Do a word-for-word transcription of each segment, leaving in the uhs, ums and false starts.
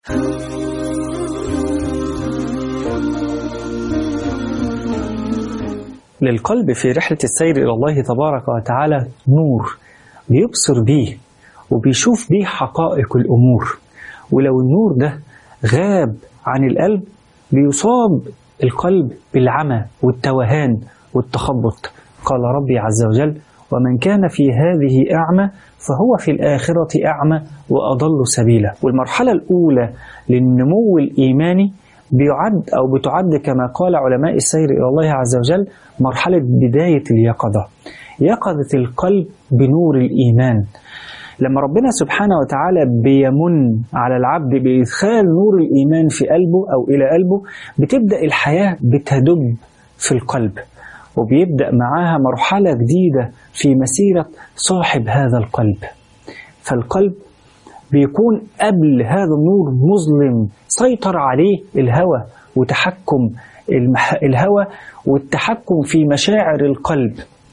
للقلب في رحلة السير إلى الله تبارك وتعالى نور بيبصر بيه وبيشوف بيه حقائق الأمور، ولو النور ده غاب عن القلب بيصاب القلب بالعمى والتوهان والتخبط. قال ربي عز وجل: ومن كان في هذه أعمى فهو في الآخرة أعمى وأضل سبيلا. والمرحلة الأولى للنمو الإيماني بيعد أو بتعد كما قال علماء السير إلى الله عز وجل مرحلة بداية اليقظة، يقظة القلب بنور الإيمان. لما ربنا سبحانه وتعالى بيمن على العبد بإدخال نور الإيمان في قلبه أو إلى قلبه، بتبدأ الحياة بتدب في القلب، وبيبدأ معاها مرحلة جديدة في مسيرة صاحب هذا القلب. فالقلب بيكون قبل هذا النور مظلم سيطر عليه الهوى وتحكم الهوى والتحكم في مشاعر القلب،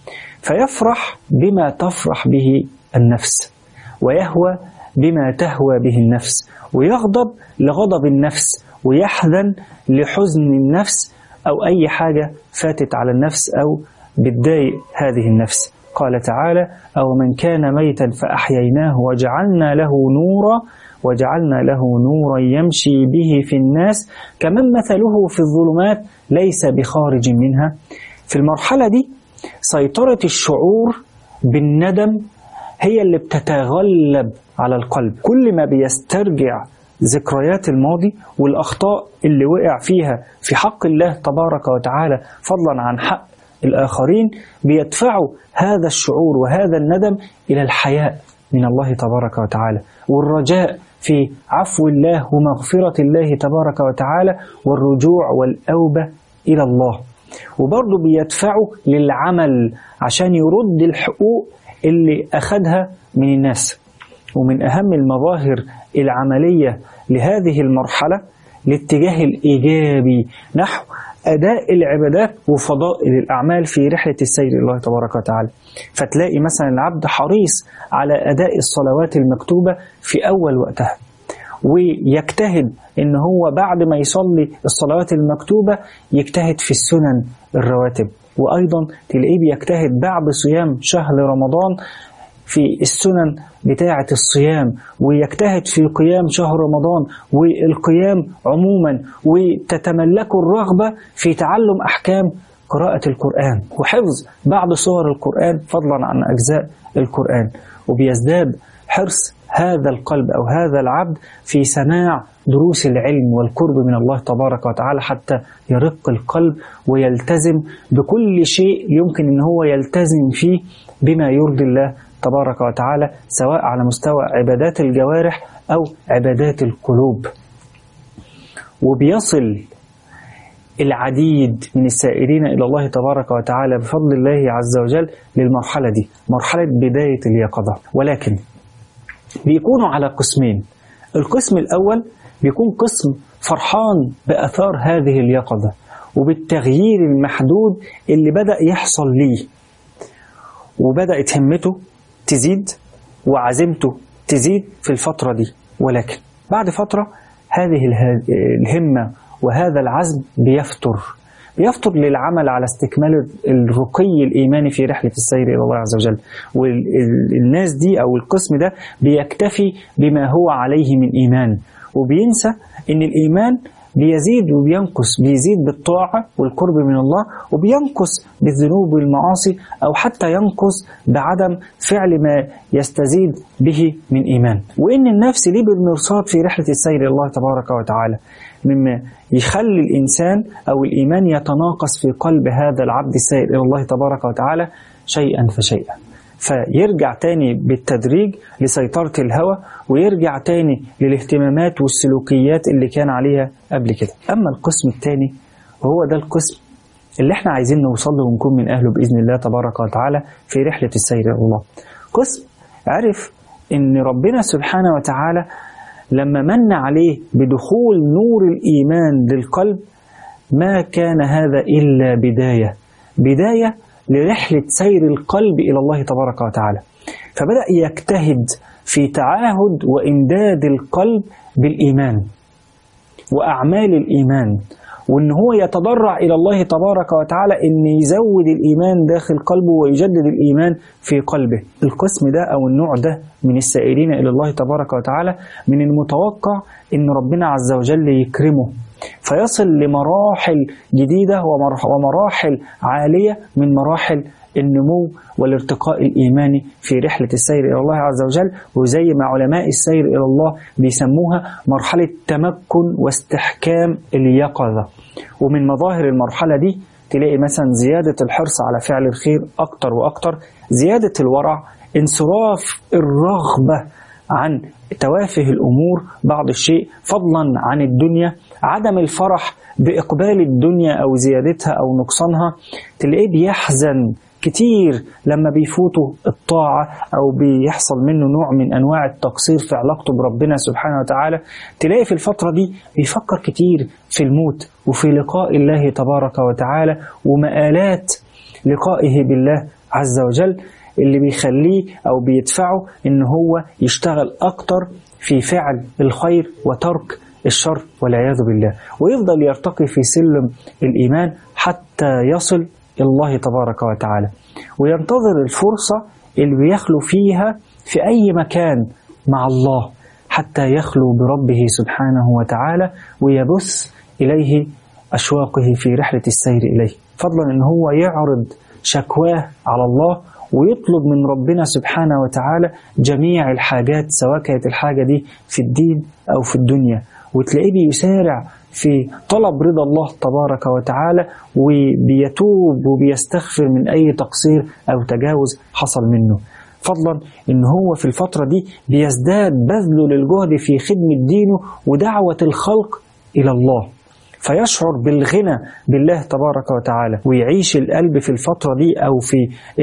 فيفرح بما تفرح به النفس، ويهوى بما تهوى به النفس، ويغضب لغضب النفس، ويحزن لحزن النفس أو أي حاجة فاتت على النفس أو بتضايق هذه النفس. قال تعالى: أو من كان ميتا فأحييناه وجعلنا له نورا وجعلنا له نورا يمشي به في الناس كمن مثله في الظلمات ليس بخارج منها. في المرحلة دي سيطرة الشعور بالندم هي اللي بتتغلب على القلب. كل ما بيسترجع ذكريات الماضي والأخطاء اللي وقع فيها في حق الله تبارك وتعالى فضلا عن حق الآخرين، بيدفعوا هذا الشعور وهذا الندم إلى الحياء من الله تبارك وتعالى، والرجاء في عفو الله ومغفرة الله تبارك وتعالى، والرجوع والأوبة إلى الله. وبرضه بيدفعوا للعمل عشان يرد الحقوق اللي أخذها من الناس. ومن أهم المظاهر العملية لهذه المرحلة الاتجاه الإيجابي نحو أداء العبادات وفضائل الأعمال في رحلة السير إلى الله تبارك وتعالى. فتلاقي مثلا العبد حريص على أداء الصلوات المكتوبة في أول وقتها، ويجتهد إن هو بعد ما يصلي الصلوات المكتوبة يجتهد في السنن الرواتب، وأيضا تلاقيه بيجتهد بعد صيام شهر رمضان في السنن بتاعة الصيام، ويجتهد في قيام شهر رمضان والقيام عموما، وتتملك الرغبة في تعلم أحكام قراءة القرآن وحفظ بعض صور القرآن فضلا عن أجزاء القرآن. وبيزداد حرص هذا القلب أو هذا العبد في سماع دروس العلم والقرب من الله تبارك وتعالى حتى يرق القلب ويلتزم بكل شيء يمكن أن هو يلتزم فيه بما يرضي الله تبارك وتعالى، سواء على مستوى عبادات الجوارح أو عبادات القلوب. وبيصل العديد من السائرين إلى الله تبارك وتعالى بفضل الله عز وجل للمرحلة دي، مرحلة بداية اليقظة. ولكن بيكونوا على قسمين. القسم الأول بيكون قسم فرحان بأثار هذه اليقظة وبالتغيير المحدود اللي بدأ يحصل ليه، وبدأت همته تزيد وعزيمته تزيد في الفترة دي. ولكن بعد فترة هذه الهمة وهذا العزم بيفتر بيفتر للعمل على استكمال الرقي الإيماني في رحلة السير إلى الله عز وجل. والناس دي أو القسم ده بيكتفي بما هو عليه من إيمان، وبينسى إن الإيمان بيزيد وبينقص، بيزيد بالطاعة والقرب من الله، وبينقص بالذنوب والمعاصي، أو حتى ينقص بعدم فعل ما يستزيد به من إيمان. وإن النفس ليه بالمرصاد في رحلة السير إلى الله تبارك وتعالى مما يخلي الإنسان أو الإيمان يتناقص في قلب هذا العبد السير إلى الله تبارك وتعالى شيئا فشيئا، فيرجع تاني بالتدريج لسيطرة الهوى، ويرجع تاني للاهتمامات والسلوكيات اللي كان عليها قبل كده. أما القسم الثاني وهو ده القسم اللي احنا عايزين نوصل له ونكون من أهله بإذن الله تبارك وتعالى في رحلة السير إلى الله. قسم عرف إن ربنا سبحانه وتعالى لما من عليه بدخول نور الإيمان للقلب ما كان هذا إلا بداية بداية لرحلة سير القلب إلى الله تبارك وتعالى. فبدأ يجتهد في تعاهد وإمداد القلب بالإيمان، وأعمال الإيمان، وإن هو يتضرع إلى الله تبارك وتعالى إن يزود الإيمان داخل قلبه ويجدد الإيمان في قلبه. القسم ده أو النوع ده من السائرين إلى الله تبارك وتعالى من المتوقع إن ربنا عز وجل يكرمه فيصل لمراحل جديدة ومراحل عالية من مراحل النمو والارتقاء الإيماني في رحلة السير إلى الله عز وجل، وزي ما علماء السير إلى الله بيسموها مرحلة تمكن واستحكام اليقظة. ومن مظاهر المرحلة دي تلاقي مثلا زيادة الحرص على فعل الخير أكتر وأكتر، زيادة الورع، انصراف الرغبة عن توافه الأمور بعض الشيء فضلا عن الدنيا، عدم الفرح بإقبال الدنيا أو زيادتها أو نقصانها، تلاقيه بيحزن كتير لما بيفوته الطاعة أو بيحصل منه نوع من أنواع التقصير في علاقته بربنا سبحانه وتعالى. تلاقي في الفترة دي بيفكر كتير في الموت وفي لقاء الله تبارك وتعالى ومآلات لقائه بالله عز وجل، اللي بيخليه أو بيدفعه إن هو يشتغل أكتر في فعل الخير وترك الشر والعياذ بالله، ويفضل يرتقي في سلم الإيمان حتى يصل إلى الله تبارك وتعالى، وينتظر الفرصة اللي بيخلو فيها في أي مكان مع الله حتى يخلو بربه سبحانه وتعالى ويبث إليه أشواقه في رحلة السير إليه، فضلا إن هو يعرض شكواه على الله ويطلب من ربنا سبحانه وتعالى جميع الحاجات سواء كانت الحاجة دي في الدين أو في الدنيا، وتلاقيه بيسارع في طلب رضا الله تبارك وتعالى وبيتوب وبيستغفر من أي تقصير أو تجاوز حصل منه، فضلا إن هو في الفترة دي بيزداد بذله للجهد في خدمة دينه ودعوة الخلق إلى الله، فيشعر بالغنى بالله تبارك وتعالى، ويعيش القلب في الفترة دي أو في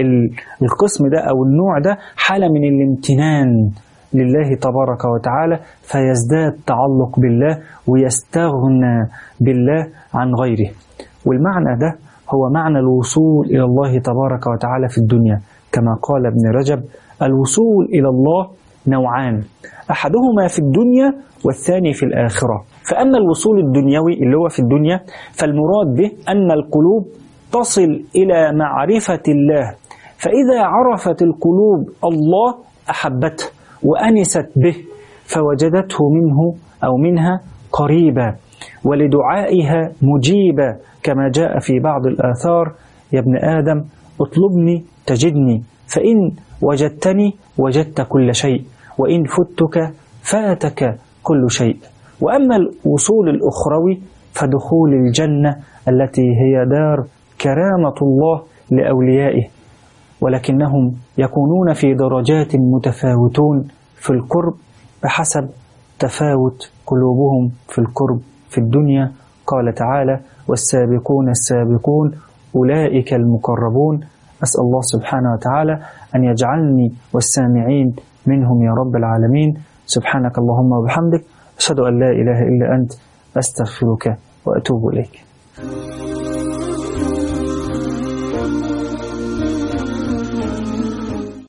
القسم ده أو النوع ده حالة من الامتنان لله تبارك وتعالى، فيزداد تعلق بالله ويستغنى بالله عن غيره. والمعنى ده هو معنى الوصول إلى الله تبارك وتعالى في الدنيا، كما قال ابن رجب: الوصول إلى الله نوعان، أحدهما في الدنيا والثاني في الآخرة. فأما الوصول الدنيوي اللي هو في الدنيا فالمراد به أن القلوب تصل إلى معرفة الله، فإذا عرفت القلوب الله أحبته وأنست به فوجدته منه أو منها قريبا ولدعائها مجيبا، كما جاء في بعض الآثار: يا ابن آدم اطلبني تجدني، فإن وجدتني وجدت كل شيء، وإن فتك فاتك كل شيء. وأما الوصول الأخروي فدخول الجنة التي هي دار كرامة الله لأوليائه، ولكنهم يكونون في درجات متفاوتون في القرب بحسب تفاوت قلوبهم في القرب في الدنيا. قال تعالى: والسابقون السابقون أولئك المقربون. أسأل الله سبحانه وتعالى أن يجعلني والسامعين منهم يا رب العالمين. سبحانك اللهم وبحمدك، أشهد أن لا إله إلا أنت، أستغفرك وأتوب إليك.